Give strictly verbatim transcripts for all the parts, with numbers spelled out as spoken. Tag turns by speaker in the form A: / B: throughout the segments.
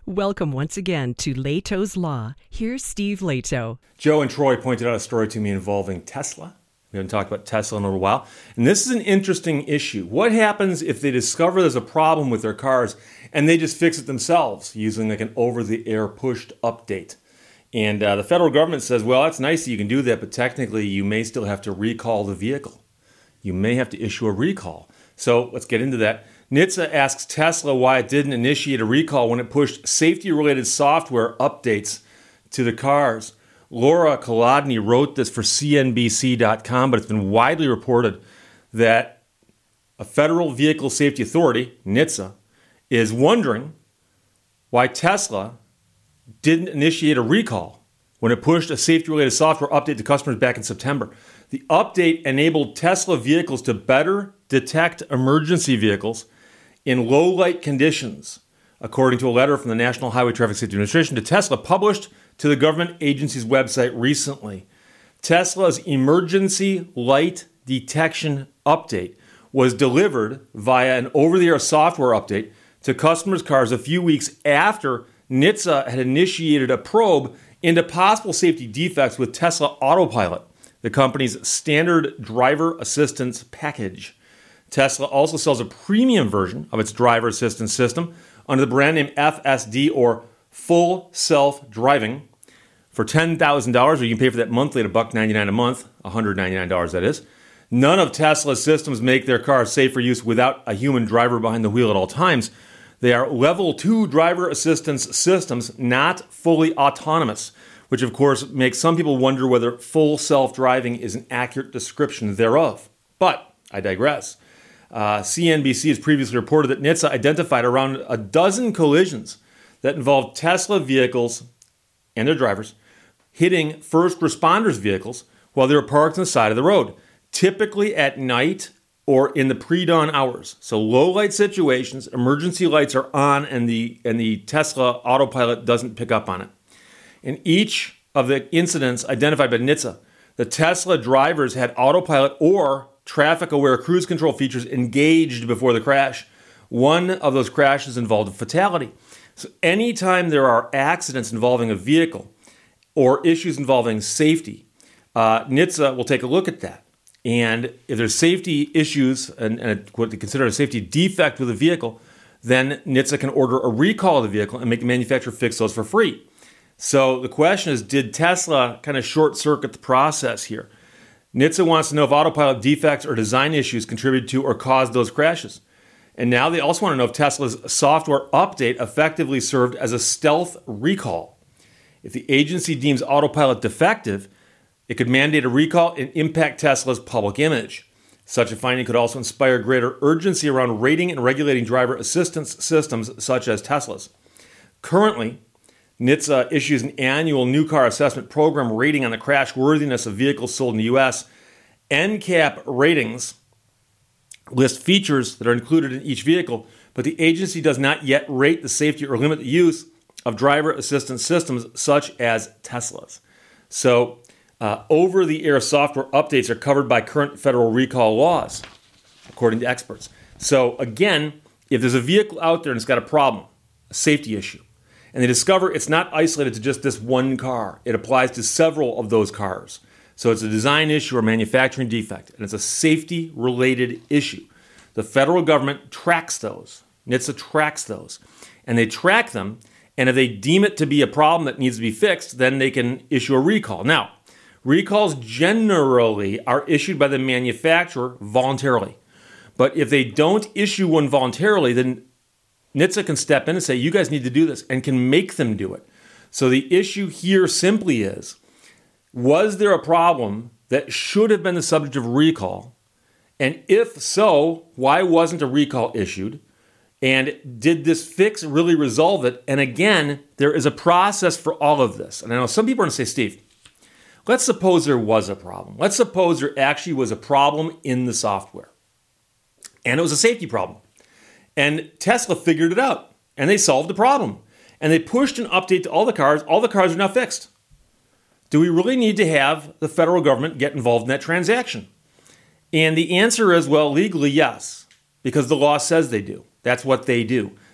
A: Welcome once again to Leto's Law. Here's Steve Leto.
B: Joe and Troy pointed out a story to me involving Tesla. We haven't talked about Tesla in a little while. And this is an interesting issue. What happens if they discover there's a problem with their cars and they just fix it themselves using like an over-the-air pushed update? And uh, the federal government says, well, that's nice that you can do that, but technically you may still have to recall the vehicle. You may have to issue a recall. So let's get into that. N H T S A asks Tesla why it didn't initiate a recall when it pushed safety-related software updates to the cars. Laura Kolodny wrote this for C N B C dot com, but it's been widely reported that a Federal Vehicle Safety Authority, N H T S A, is wondering why Tesla didn't initiate a recall when it pushed a safety-related software update to customers back in September. The update enabled Tesla vehicles to better detect emergency vehicles in low-light conditions, according to a letter from the National Highway Traffic Safety Administration to Tesla published to the government agency's website recently. Tesla's emergency light detection update was delivered via an over-the-air software update to customers' cars a few weeks after N H T S A had initiated a probe into possible safety defects with Tesla Autopilot, the company's standard driver assistance package. Tesla also sells a premium version of its driver assistance system under the brand name F S D, or Full Self-Driving, for ten thousand dollars, or you can pay for that monthly at one dollar ninety-nine a month, one hundred ninety-nine dollars that is. None of Tesla's systems make their cars safe for use without a human driver behind the wheel at all times. They are level two driver assistance systems, not fully autonomous, which of course makes some people wonder whether full self-driving is an accurate description thereof. But I digress. Uh, C N B C has previously reported that N H T S A identified around a dozen collisions that involved Tesla vehicles and their drivers hitting first responders' vehicles while they were parked on the side of the road, typically at night or in the pre-dawn hours. So low light situations, emergency lights are on, and the and the Tesla Autopilot doesn't pick up on it. In each of the incidents identified by N H T S A, the Tesla drivers had Autopilot or traffic-aware cruise control features engaged before the crash. One of those crashes involved a fatality. So anytime there are accidents involving a vehicle or issues involving safety, uh, N H T S A will take a look at that. And if there's safety issues and, and what they consider a safety defect with a vehicle, then N H T S A can order a recall of the vehicle and make the manufacturer fix those for free. So the question is, did Tesla kind of short-circuit the process here? N H T S A wants to know if Autopilot defects or design issues contributed to or caused those crashes. And now they also want to know if Tesla's software update effectively served as a stealth recall. If the agency deems Autopilot defective, it could mandate a recall and impact Tesla's public image. Such a finding could also inspire greater urgency around rating and regulating driver assistance systems such as Tesla's. Currently, N H T S A issues an annual new car assessment program rating on the crash worthiness of vehicles sold in the U S. N C A P ratings list features that are included in each vehicle, but the agency does not yet rate the safety or limit the use of driver assistance systems such as Tesla's. So, uh, over-the-air software updates are covered by current federal recall laws, according to experts. So, again, if there's a vehicle out there and it's got a problem, a safety issue, and they discover it's not isolated to just this one car, it applies to several of those cars. So it's a design issue or manufacturing defect, and it's a safety-related issue. The federal government tracks those. N H T S A tracks those. And they track them, and if they deem it to be a problem that needs to be fixed, then they can issue a recall. Now, recalls generally are issued by the manufacturer voluntarily. But if they don't issue one voluntarily, then N H T S A can step in and say, you guys need to do this, and can make them do it. So the issue here simply is, was there a problem that should have been the subject of recall? And if so, why wasn't a recall issued? And did this fix really resolve it? And again, there is a process for all of this. And I know some people are going to say, Steve, let's suppose there was a problem. Let's suppose there actually was a problem in the software. And it was a safety problem. And Tesla figured it out. And they solved the problem. And they pushed an update to all the cars. All the cars are now fixed. Do we really need to have the federal government get involved in that transaction? And the answer is, well, legally, yes, because the law says they do. That's what they do.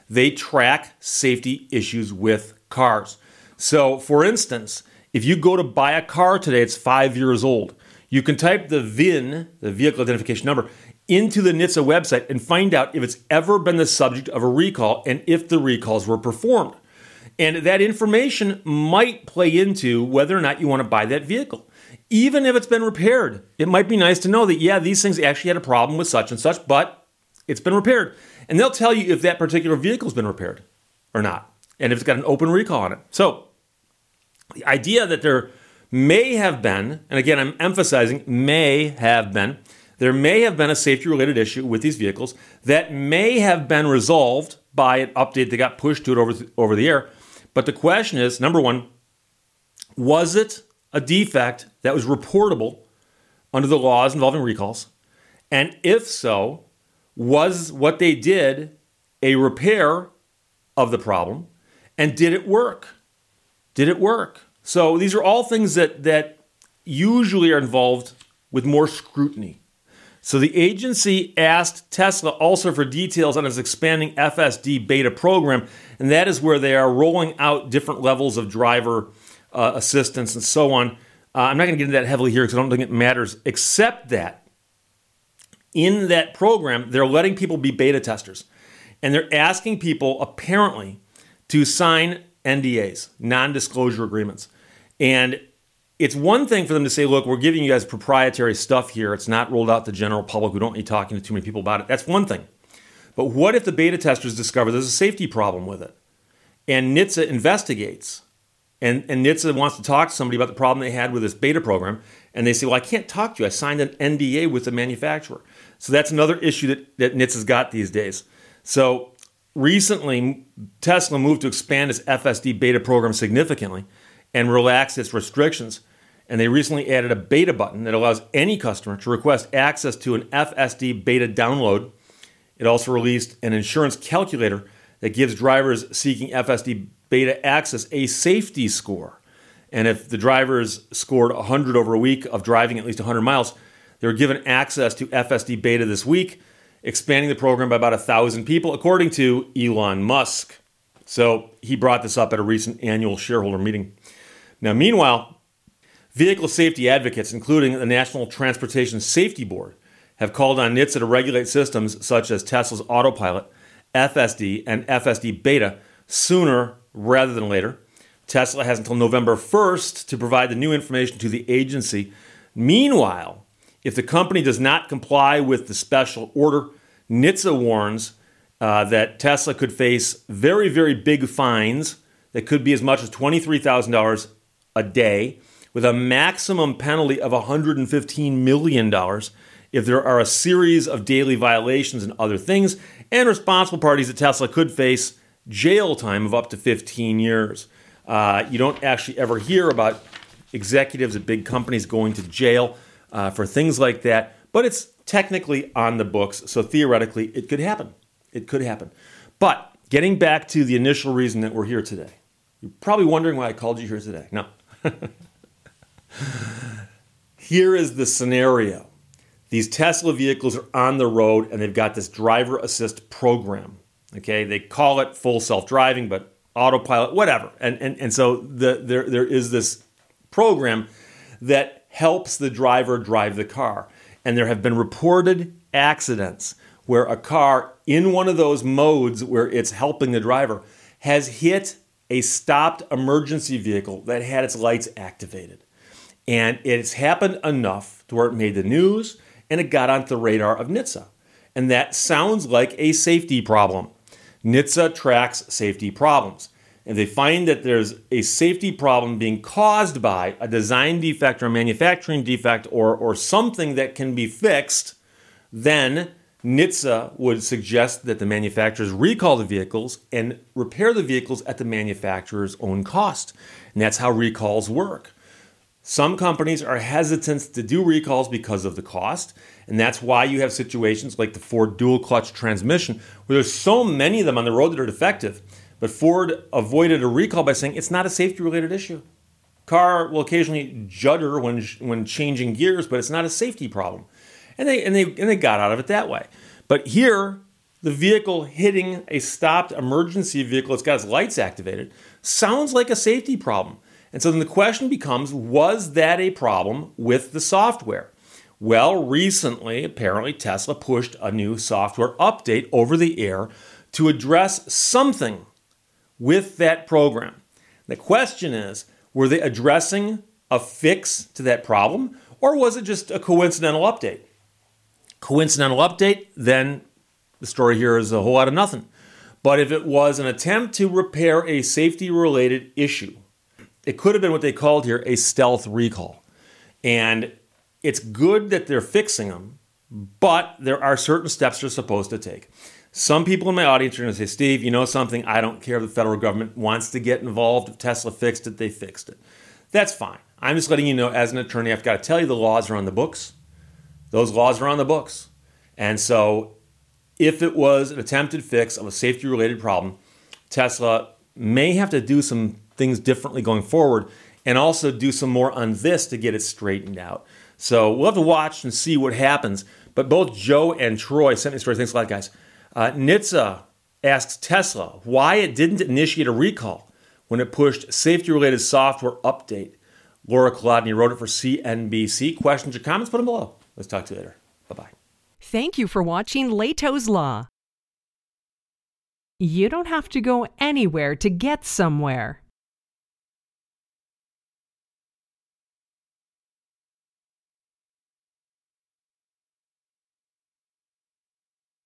B: They track safety issues with cars. So, for instance, if you go to buy a car today, it's five years old. You can type the V I N, the vehicle identification number, into the N H T S A website and find out if it's ever been the subject of a recall and if the recalls were performed. And that information might play into whether or not you want to buy that vehicle. Even if it's been repaired, it might be nice to know that, yeah, these things actually had a problem with such and such, but it's been repaired. And they'll tell you if that particular vehicle's been repaired or not, and if it's got an open recall on it. So the idea that there may have been, and again, I'm emphasizing may have been, there may have been a safety-related issue with these vehicles that may have been resolved by an update that got pushed to it over the, over the air. But the question is, number one, was it a defect that was reportable under the laws involving recalls? And if so, was what they did a repair of the problem? And did it work? Did it work? So these are all things that, that usually are involved with more scrutiny. So the agency asked Tesla also for details on its expanding F S D beta program, and that is where they are rolling out different levels of driver uh, assistance and so on. Uh, I'm not going to get into that heavily here because I don't think it matters, except that in that program, they're letting people be beta testers. And they're asking people, apparently, to sign N D As, non-disclosure agreements. And it's one thing for them to say, look, we're giving you guys proprietary stuff here. It's not rolled out to the general public. We don't need talking to too many people about it. That's one thing. But what if the beta testers discover there's a safety problem with it? And N H T S A investigates. And, and N H T S A wants to talk to somebody about the problem they had with this beta program. And they say, well, I can't talk to you. I signed an N D A with the manufacturer. So that's another issue that, that N H T S A's got these days. So recently, Tesla moved to expand its F S D beta program significantly and relax its restrictions. And they recently added a beta button that allows any customer to request access to an F S D beta download. It also released an insurance calculator that gives drivers seeking F S D beta access a safety score. And if the drivers scored one hundred over a week of driving at least one hundred miles, they were given access to F S D beta this week, expanding the program by about one thousand people, according to Elon Musk. So he brought this up at a recent annual shareholder meeting. Now, meanwhile, vehicle safety advocates, including the National Transportation Safety Board, have called on N H T S A to regulate systems such as Tesla's Autopilot, F S D, and F S D beta sooner rather than later. Tesla has until November first to provide the new information to the agency. Meanwhile, if the company does not comply with the special order, N H T S A warns uh, that Tesla could face very, very big fines that could be as much as twenty-three thousand dollars a day, with a maximum penalty of one hundred fifteen million dollars if there are a series of daily violations and other things, and responsible parties at Tesla could face jail time of up to fifteen years. Uh, you don't actually ever hear about executives at big companies going to jail uh, for things like that, but it's technically on the books, so theoretically it could happen. It could happen. But getting back to the initial reason that we're here today, you're probably wondering why I called you here today. No. Here is the scenario. These Tesla vehicles are on the road and they've got this driver assist program. Okay, they call it full self-driving, but autopilot, whatever. And and, and so the, there there is this program that helps the driver drive the car. And there have been reported accidents where a car in one of those modes where it's helping the driver has hit a stopped emergency vehicle that had its lights activated. And it's happened enough to where it made the news and it got onto the radar of N H T S A. And that sounds like a safety problem. N H T S A tracks safety problems. If they find that there's a safety problem being caused by a design defect or a manufacturing defect or, or something that can be fixed, then N H T S A would suggest that the manufacturers recall the vehicles and repair the vehicles at the manufacturer's own cost. And that's how recalls work. Some companies are hesitant to do recalls because of the cost, and that's why you have situations like the Ford dual-clutch transmission, where there's so many of them on the road that are defective. But Ford avoided a recall by saying it's not a safety-related issue. Car will occasionally judder when when changing gears, but it's not a safety problem. And they and they and they got out of it that way. But here, the vehicle hitting a stopped emergency vehicle that's got its lights activated sounds like a safety problem. And so then the question becomes, was that a problem with the software? Well, recently, apparently, Tesla pushed a new software update over the air to address something with that program. The question is, were they addressing a fix to that problem, or was it just a coincidental update? Coincidental update, then the story here is a whole lot of nothing. But if it was an attempt to repair a safety-related issue, it could have been what they called here a stealth recall. And it's good that they're fixing them, but there are certain steps they're supposed to take. Some people in my audience are going to say, Steve, you know something? I don't care if the federal government wants to get involved. If Tesla fixed it, they fixed it. That's fine. I'm just letting you know, as an attorney, I've got to tell you the laws are on the books. Those laws are on the books. And so if it was an attempted fix of a safety-related problem, Tesla may have to do some things differently going forward and also do some more on this to get it straightened out. So we'll have to watch and see what happens. But both Joe and Troy sent me stories. Thanks a lot, guys. Uh, Nitsa asks Tesla why it didn't initiate a recall when it pushed safety-related software update. Laura Kolodny wrote it for C N B C. Questions or comments, put them below. Let's talk to you later. Bye-bye.
A: Thank you for watching Leto's Law. You don't have to go anywhere to get somewhere.